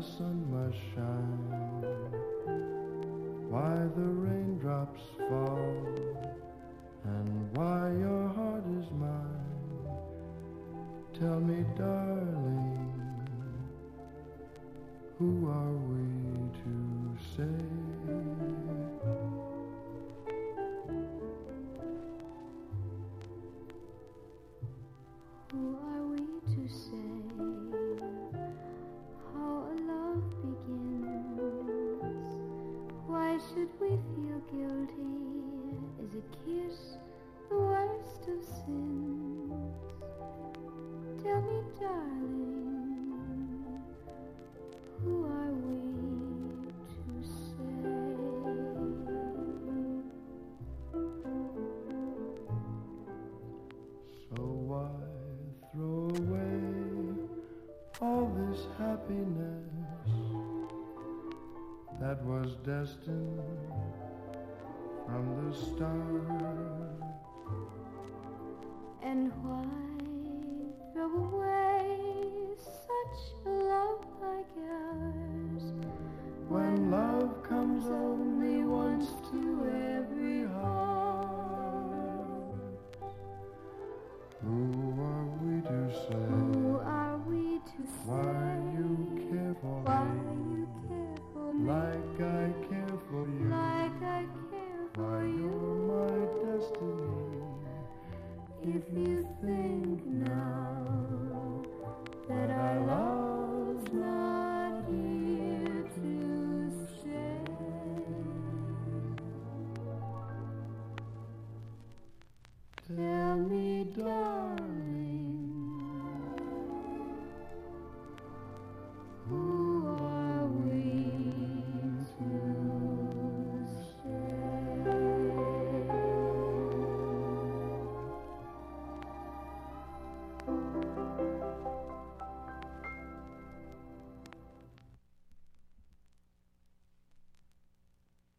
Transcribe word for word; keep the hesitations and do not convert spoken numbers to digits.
the sun must shine, why the raindrops fall, and why your heart is mine. Tell me, darling, who are we to say? Who are we to say how a love begins? Why should we feel guilty? Is a kiss the worst of sins? Tell me, darling, who are we to say? So why throw away all this happiness that was destined from the start? And why throw away such a love like ours, when love comes only once to every heart? Who are we to say? Who are we to say? Why you care for Why me you care for me? like